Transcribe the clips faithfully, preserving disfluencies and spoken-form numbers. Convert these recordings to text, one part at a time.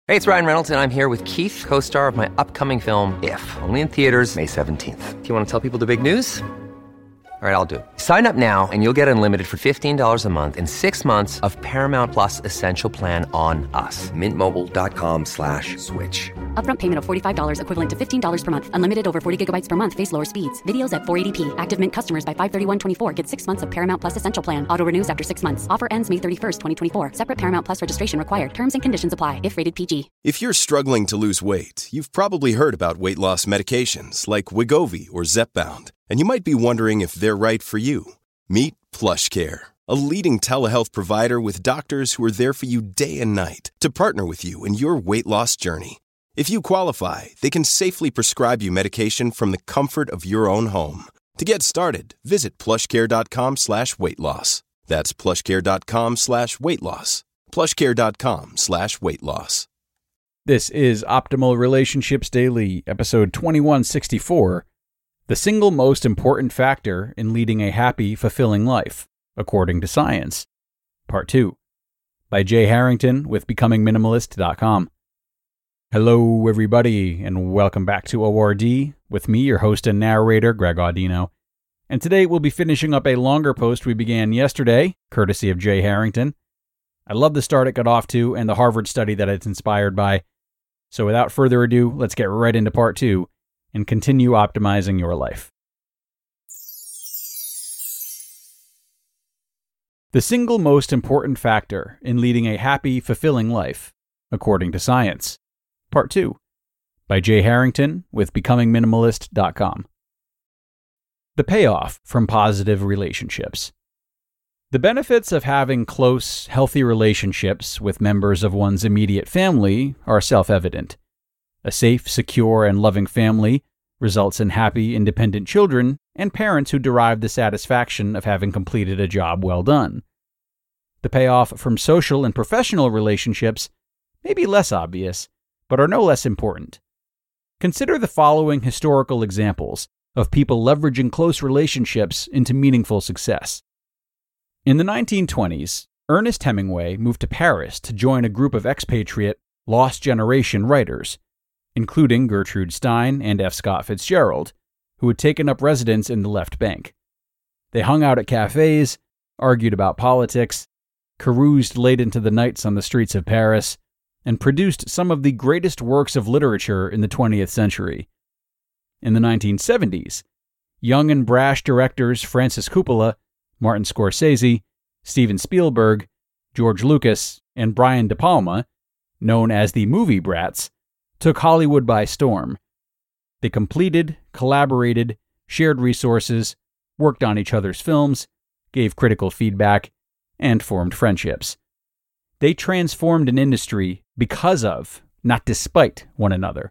Hey, it's Ryan Reynolds, and I'm here with Keith, co-star of my upcoming film, If, only in theaters May seventeenth. Do you want to tell people the big news? All right, I'll do it. Sign up now and you'll get unlimited for fifteen dollars a month and six months of Paramount Plus Essential Plan on us. Mint Mobile dot com slash switch. Upfront payment of forty-five dollars equivalent to fifteen dollars per month. Unlimited over forty gigabytes per month. Face lower speeds. Videos at four eighty p. Active Mint customers by five thirty-one twenty-four get six months of Paramount Plus Essential Plan. Auto renews after six months. Offer ends May thirty-first, twenty twenty-four. Separate Paramount Plus registration required. Terms and conditions apply if rated P G. If you're struggling to lose weight, you've probably heard about weight loss medications like Wegovy or Zepbound, and you might be wondering if they're right for you. Meet PlushCare, a leading telehealth provider with doctors who are there for you day and night to partner with you in your weight loss journey. If you qualify, they can safely prescribe you medication from the comfort of your own home. To get started, visit plushcare.com slash weight loss. That's plushcare.com slash weight loss. plushcare.com slash weight loss. This is Optimal Relationships Daily, episode twenty-one sixty-four, The Single Most Important Factor in Leading a Happy, Fulfilling Life, According to Science, Part two, by Jay Harrington with becoming minimalist dot com. Hello, everybody, and welcome back to O R D, with me, your host and narrator, Greg Audino. And today we'll be finishing up a longer post we began yesterday, courtesy of Jay Harrington. I love the start it got off to and the Harvard study that it's inspired by. So without further ado, let's get right into part two and continue optimizing your life. The single most important factor in leading a happy, fulfilling life, according to science. Part two, by Jay Harrington with becoming minimalist dot com. The payoff from positive relationships. The benefits of having close, healthy relationships with members of one's immediate family are self-evident. A safe, secure, and loving family results in happy, independent children and parents who derive the satisfaction of having completed a job well done. The payoff from social and professional relationships may be less obvious, but are no less important. Consider the following historical examples of people leveraging close relationships into meaningful success. In the nineteen twenties, Ernest Hemingway moved to Paris to join a group of expatriate, lost generation writers, including Gertrude Stein and F. Scott Fitzgerald, who had taken up residence in the left bank. They hung out at cafes, argued about politics, caroused late into the nights on the streets of Paris, and produced some of the greatest works of literature in the twentieth century. In the nineteen seventies, young and brash directors Francis Coppola, Martin Scorsese, Steven Spielberg, George Lucas, and Brian De Palma, known as the Movie Brats, took Hollywood by storm. They completed, collaborated, shared resources, worked on each other's films, gave critical feedback, and formed friendships. They transformed an industry because of, not despite, one another.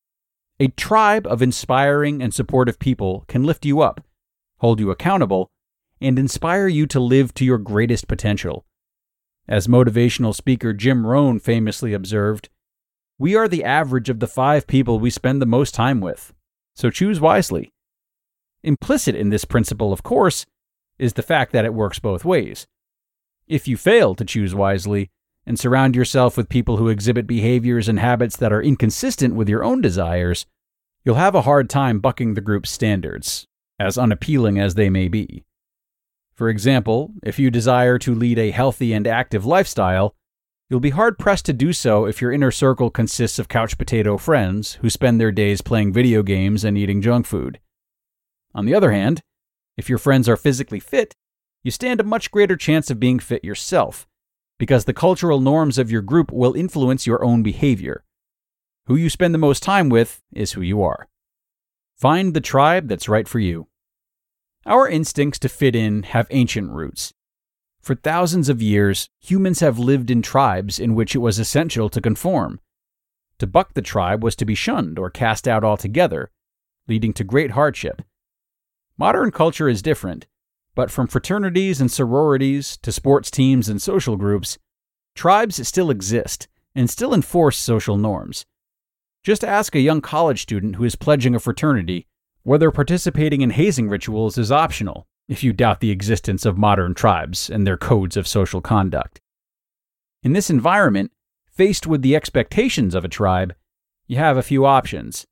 A tribe of inspiring and supportive people can lift you up, hold you accountable, and inspire you to live to your greatest potential. As motivational speaker Jim Rohn famously observed, "We are the average of the five people we spend the most time with, so choose wisely." Implicit in this principle, of course, is the fact that it works both ways. If you fail to choose wisely and surround yourself with people who exhibit behaviors and habits that are inconsistent with your own desires, you'll have a hard time bucking the group's standards, as unappealing as they may be. For example, if you desire to lead a healthy and active lifestyle, you'll be hard-pressed to do so if your inner circle consists of couch potato friends who spend their days playing video games and eating junk food. On the other hand, if your friends are physically fit, you stand a much greater chance of being fit yourself, because the cultural norms of your group will influence your own behavior. Who you spend the most time with is who you are. Find the tribe that's right for you. Our instincts to fit in have ancient roots. For thousands of years, humans have lived in tribes in which it was essential to conform. To buck the tribe was to be shunned or cast out altogether, leading to great hardship. Modern culture is different, but from fraternities and sororities to sports teams and social groups, tribes still exist and still enforce social norms. Just ask a young college student who is pledging a fraternity whether participating in hazing rituals is optional, if you doubt the existence of modern tribes and their codes of social conduct. In this environment, Faced with the expectations of a tribe, you have a few options.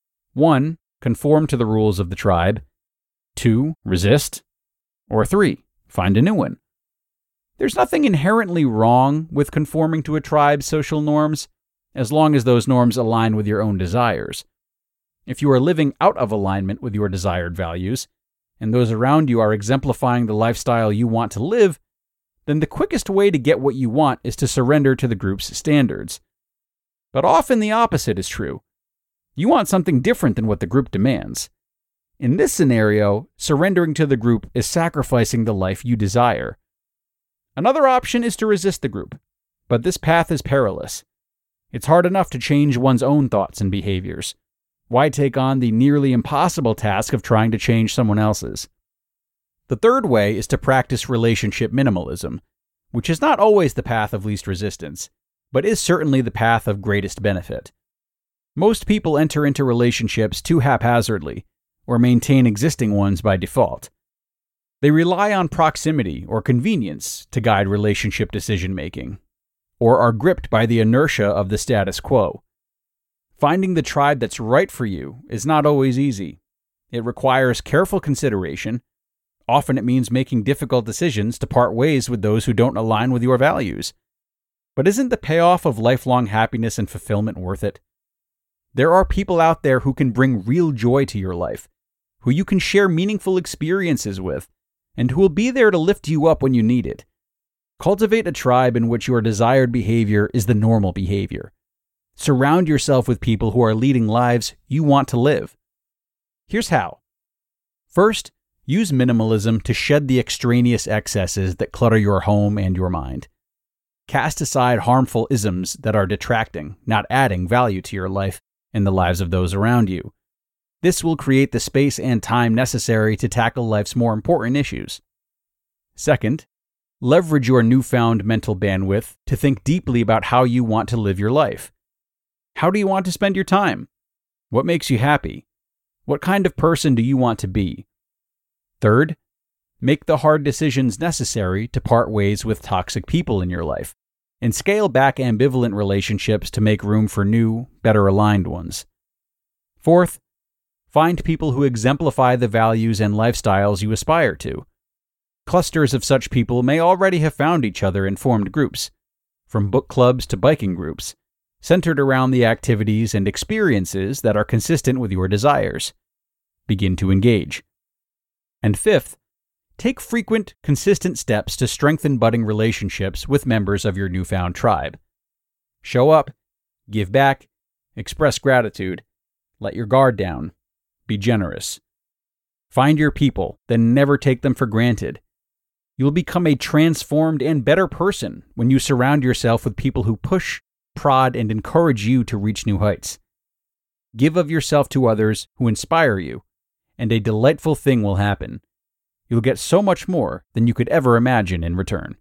One, conform to the rules of the tribe. Two, resist. Or three, find a new one. There's nothing inherently wrong with conforming to a tribe's social norms, as long as those norms align with your own desires. If you are living out of alignment with your desired values, and those around you are exemplifying the lifestyle you want to live, then the quickest way to get what you want is to surrender to the group's standards. But often the opposite is true. You want something different than what the group demands. In this scenario, surrendering to the group is sacrificing the life you desire. Another option is to resist the group, but this path is perilous. It's hard enough to change one's own thoughts and behaviors. Why take on the nearly impossible task of trying to change someone else's? The third way is to practice relationship minimalism, which is not always the path of least resistance, but is certainly the path of greatest benefit. Most people enter into relationships too haphazardly, or maintain existing ones by default. They rely on proximity or convenience to guide relationship decision-making, or are gripped by the inertia of the status quo. Finding the tribe that's right for you is not always easy. It requires careful consideration. Often it means making difficult decisions to part ways with those who don't align with your values. But isn't the payoff of lifelong happiness and fulfillment worth it? There are people out there who can bring real joy to your life, who you can share meaningful experiences with, and who will be there to lift you up when you need it. Cultivate a tribe in which your desired behavior is the normal behavior. Surround yourself with people who are leading lives you want to live. Here's how. First, use minimalism to shed the extraneous excesses that clutter your home and your mind. Cast aside harmful isms that are detracting, not adding value to your life and the lives of those around you. This will create the space and time necessary to tackle life's more important issues. Second, leverage your newfound mental bandwidth to think deeply about how you want to live your life. How do you want to spend your time? What makes you happy? What kind of person do you want to be? Third, make the hard decisions necessary to part ways with toxic people in your life, and scale back ambivalent relationships to make room for new, better aligned ones. Fourth, find people who exemplify the values and lifestyles you aspire to. Clusters of such people may already have found each other in formed groups, from book clubs to biking groups, centered around the activities and experiences that are consistent with your desires. Begin to engage. And fifth, take frequent, consistent steps to strengthen budding relationships with members of your newfound tribe. Show up, give back, express gratitude, let your guard down, be generous. Find your people, then never take them for granted. You will become a transformed and better person when you surround yourself with people who push, prod, and encourage you to reach new heights. Give of yourself to others who inspire you, and a delightful thing will happen. You'll get so much more than you could ever imagine in return.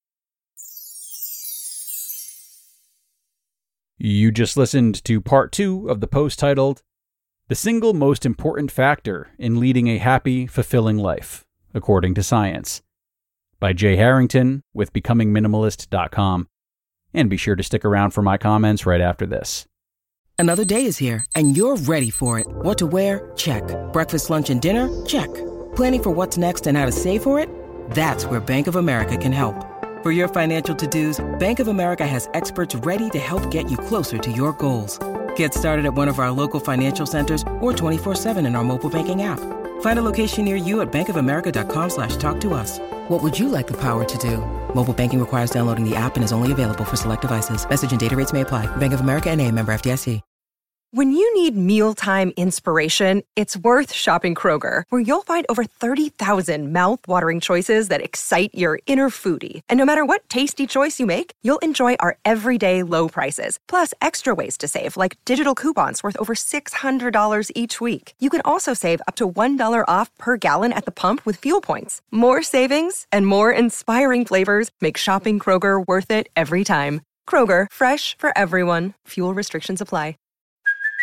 You just listened to part two of the post titled, The Single Most Important Factor in Leading a Happy, Fulfilling Life, According to Science, by Jay Harrington with becoming minimalist dot com. And be sure to stick around for my comments right after this. Another day is here, and you're ready for it. What to wear? Check. Breakfast, lunch, and dinner? Check. Planning for what's next and how to save for it? That's where Bank of America can help. For your financial to-dos, Bank of America has experts ready to help get you closer to your goals. Get started at one of our local financial centers or twenty-four seven in our mobile banking app. Find a location near you at bankofamerica.com slash talk to us. What would you like the power to do? Mobile banking requires downloading the app and is only available for select devices. Message and data rates may apply. Bank of America N A, member F D I C. When you need mealtime inspiration, it's worth shopping Kroger, where you'll find over thirty thousand mouth-watering choices that excite your inner foodie. And no matter what tasty choice you make, you'll enjoy our everyday low prices, plus extra ways to save, like digital coupons worth over six hundred dollars each week. You can also save up to one dollar off per gallon at the pump with fuel points. More savings and more inspiring flavors make shopping Kroger worth it every time. Kroger, fresh for everyone. Fuel restrictions apply.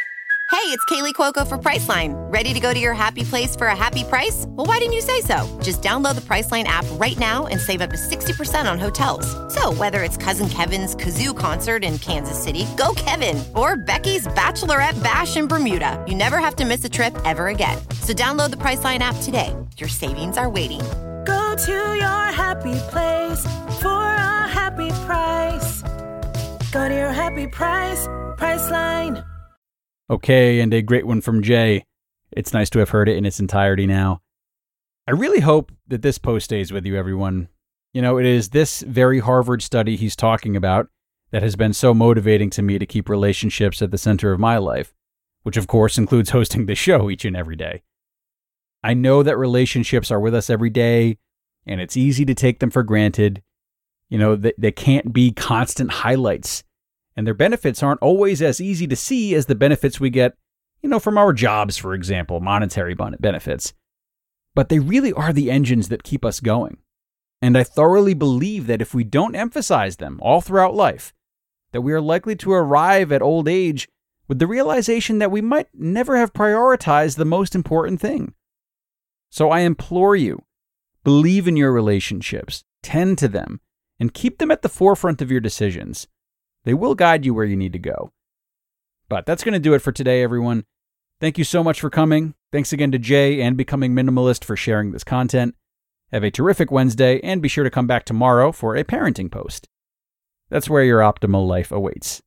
Hey, it's Kaylee Cuoco for Priceline. Ready to go to your happy place for a happy price? Well, why didn't you say so? Just download the Priceline app right now and save up to sixty percent on hotels. So whether it's Cousin Kevin's Kazoo Concert in Kansas City, go Kevin, or Becky's Bachelorette Bash in Bermuda, you never have to miss a trip ever again. So download the Priceline app today. Your savings are waiting. Go to your happy place for a happy price. Go to your happy price, Priceline. Okay, and a great one from Jay. It's nice to have heard it in its entirety now. I really hope that this post stays with you, everyone. You know, it is this very Harvard study he's talking about that has been so motivating to me to keep relationships at the center of my life, which of course includes hosting this show each and every day. I know that relationships are with us every day, and it's easy to take them for granted. You know, they, they can't be constant highlights. And their benefits aren't always as easy to see as the benefits we get, you know, from our jobs, for example, monetary benefits. But they really are the engines that keep us going. And I thoroughly believe that if we don't emphasize them all throughout life, that we are likely to arrive at old age with the realization that we might never have prioritized the most important thing. So I implore you, believe in your relationships, tend to them, and keep them at the forefront of your decisions. They will guide you where you need to go. But that's going to do it for today, everyone. Thank you so much for coming. Thanks again to Jay and Becoming Minimalist for sharing this content. Have a terrific Wednesday, and be sure to come back tomorrow for a parenting post. That's where your optimal life awaits.